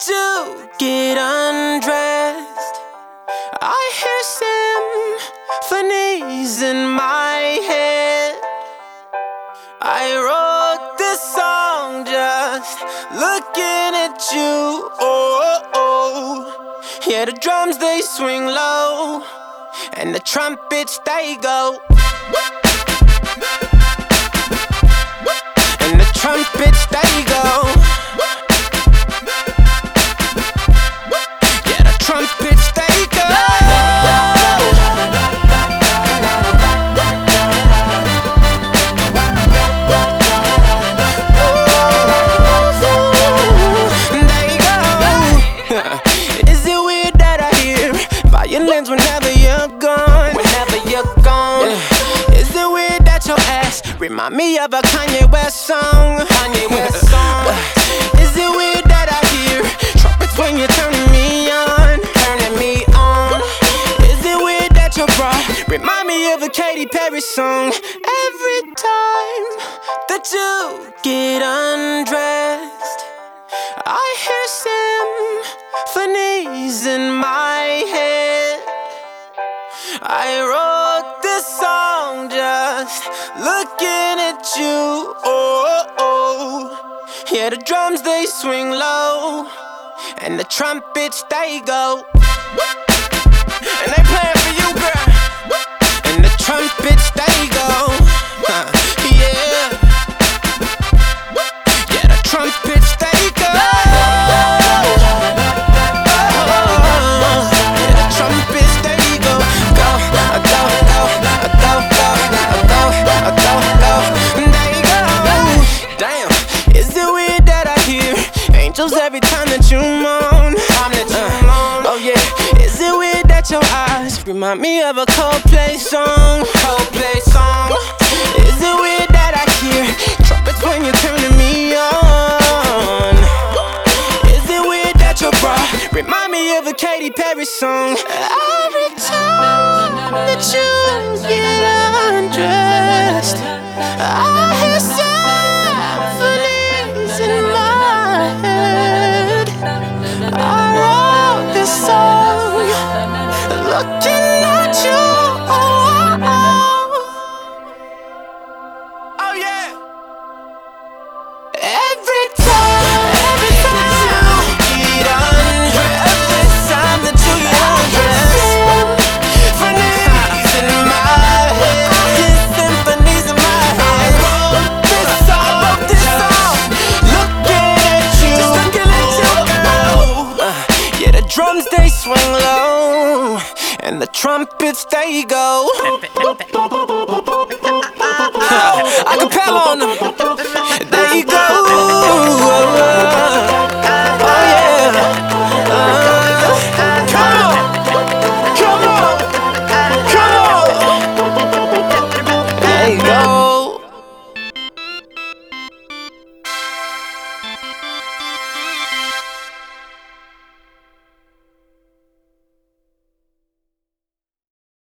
that you get undressed. I hear symphonies in my head. I wrote this song just looking at you. Oh, oh. Yeah, the drums they swing low, and the trumpets they go. And the trumpets they go. Yeah, the trumpets they go. Is it weird that I hear violins whenever you're gone? Whenever you're gone. Yeah. Is it weird that your ass remind me of a Kanye West song? Kanye West song. Is it weird that I hear trumpets when you're turning me on? Turning me on. Is it weird that your bra remind me of a Katy Perry song? Every time that you get undressed, I hear symphonies in my head. I wrote this song just looking at you. Oh, oh. Yeah, the drums they swing low, and the trumpets they go. And they playing for you, girl. And the trumpets they go. Yeah. Yeah, the trumpets they go. Every time that you moan, oh yeah. Is it weird that your eyes remind me of a Coldplay song? Coldplay song. Is it weird that I hear trumpets when you're turning me on? Is it weird that your bra remind me of a Katy Perry song? Every time that you get undressed, I hear symphonies in my head. I wrote this song looking at you. Oh, oh yeah. Every time you get undressed, every time that you get undressed, symphonies in my head, symphonies in my head. I wrote this song looking at you. Just looking at you, girl. Yeah, the drums they swing low, and the trumpets they go.